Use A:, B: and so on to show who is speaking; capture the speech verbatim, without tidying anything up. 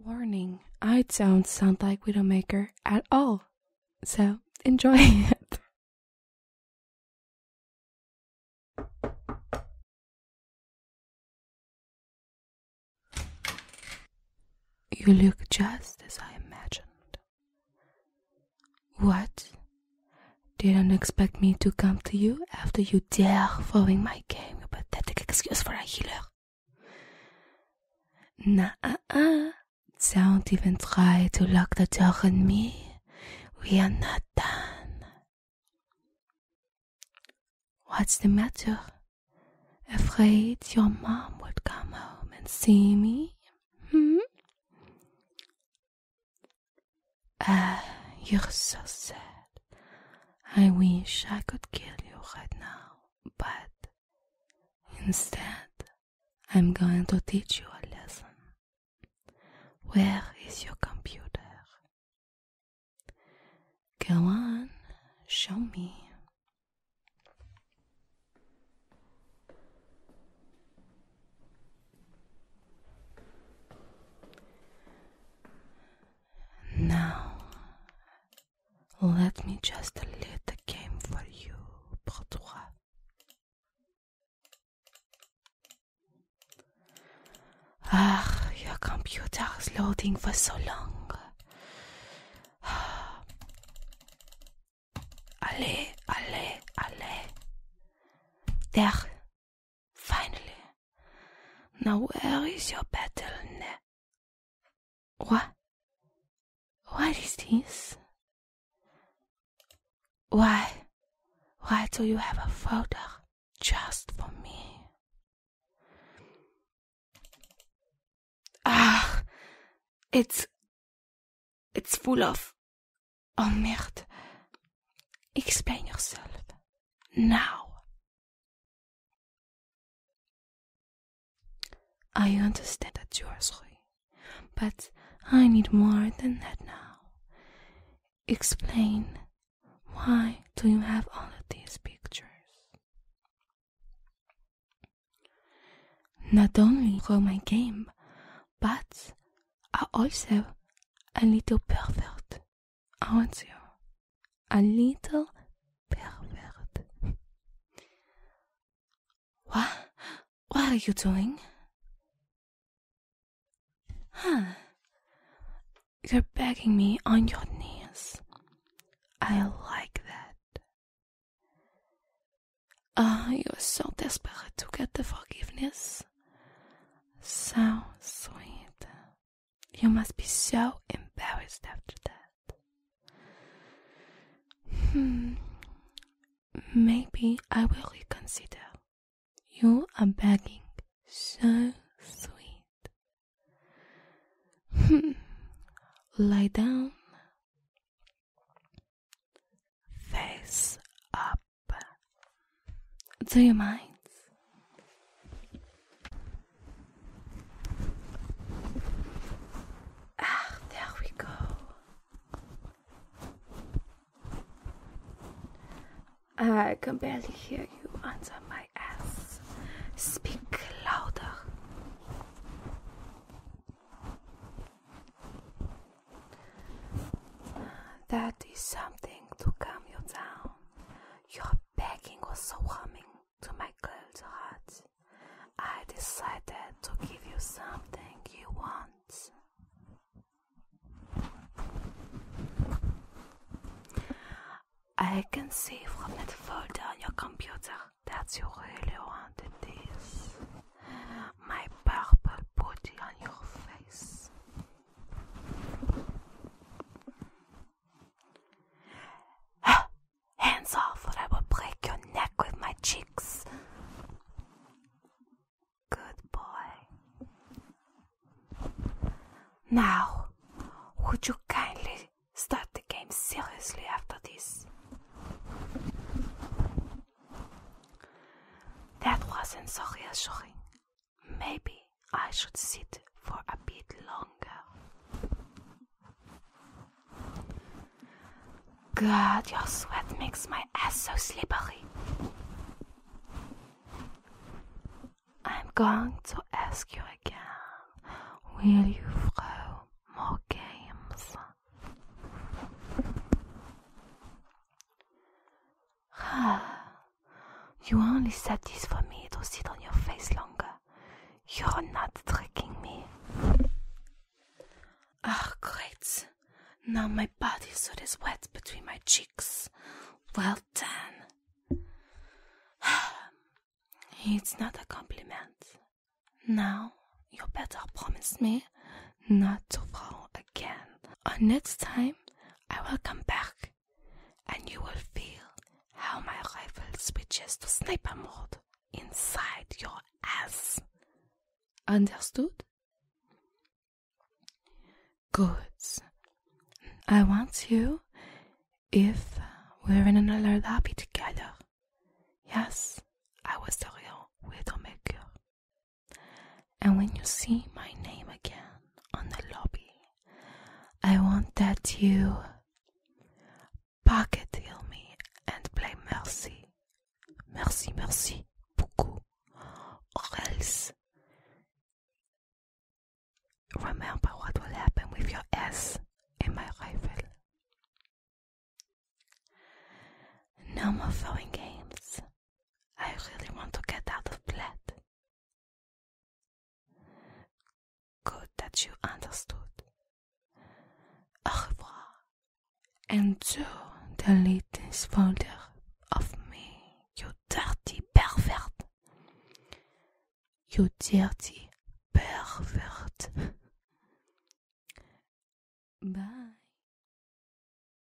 A: Warning, I don't sound like Widowmaker at all, so enjoy it. You look just as I imagined. What? Didn't expect me to come to you after you dare throwing my game a pathetic excuse for a healer. Nah-uh-uh. Don't even try to lock the door on me. We are not done. What's the matter? Afraid your mom would come home and see me? Hmm? Ah, you're so sad. I wish I could kill you right now, but instead, I'm going to teach you a lesson. Where is your computer? Go on, show me. Now, let me just delete the game for you, Bourgeois. Ah, your computer is loading for so long. Allez, allez, allez. There, finally. Now where is your battle net? What? What is this? Why? Why do you have a folder just for me? Ah, it's... It's full of... Oh, merde. Explain yourself. Now. I understand that you are sorry, but I need more than that now. Explain. Why do you have all of these pictures? Not only for my game, but are also a little pervert, aren't you? A little pervert. What? What are you doing? Huh? You're begging me on your knees. I like that. Ah, oh, you are so desperate to get the forgiveness. So sweet. You must be so embarrassed after that. Hmm. Maybe I will reconsider. You are begging so sweet. Hmm. Lie down. Face up. Do you mind? Ah, there we go. I can barely hear you under my ass. Speak louder. That is something to calm you down. Your begging was so harming to my cold heart. I decided to give you something you want. I can see from that folder on your computer that you really wanted this. My purple booty on your face. Hands off or I will break your neck with my cheeks. Good boy. Now, would you kindly start the game seriously after this? That wasn't so reassuring. Maybe I should sit for a bit longer. God, your sweat makes my ass so slippery. I'm going to ask you again. Will you throw only said this for me to sit on your face longer. You're not tricking me. Ah, oh, great. Now my bodysuit is wet between my cheeks. Well done. It's not a compliment. Now, you better promise me not to fall again. Or next time, I will come back, and you will feel how my rifle switches to sniper mode inside your ass. Understood? Good. I want you if we're in another lobby together. Yes, I was the real Widowmaker. And when you see my name again on the lobby, I want that you pocket heal me and play merci. Merci, merci, beaucoup. Or else, remember what will happen with your ass in my rifle. No more throwing games. I really want to get out of blood. Good that you understood. Au revoir. And do delete this folder of me, you dirty pervert. You dirty pervert. Bye.